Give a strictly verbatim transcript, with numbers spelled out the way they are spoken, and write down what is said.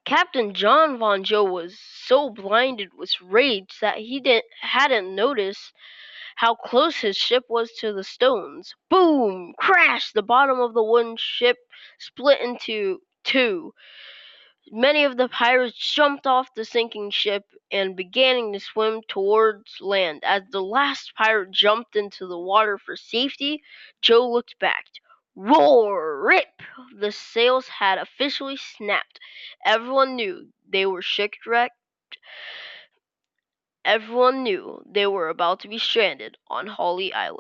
Captain John Von Joe was so blinded with rage that he didn't hadn't noticed how close his ship was to the stones. Boom! Crash! The bottom of the wooden ship split into two. Many of the pirates jumped off the sinking ship and began to swim towards land. As the last pirate jumped into the water for safety, Joe looked back. Roar! Rip! The sails had officially snapped. Everyone knew they were shipwrecked. Everyone knew they were about to be stranded on Holly Island.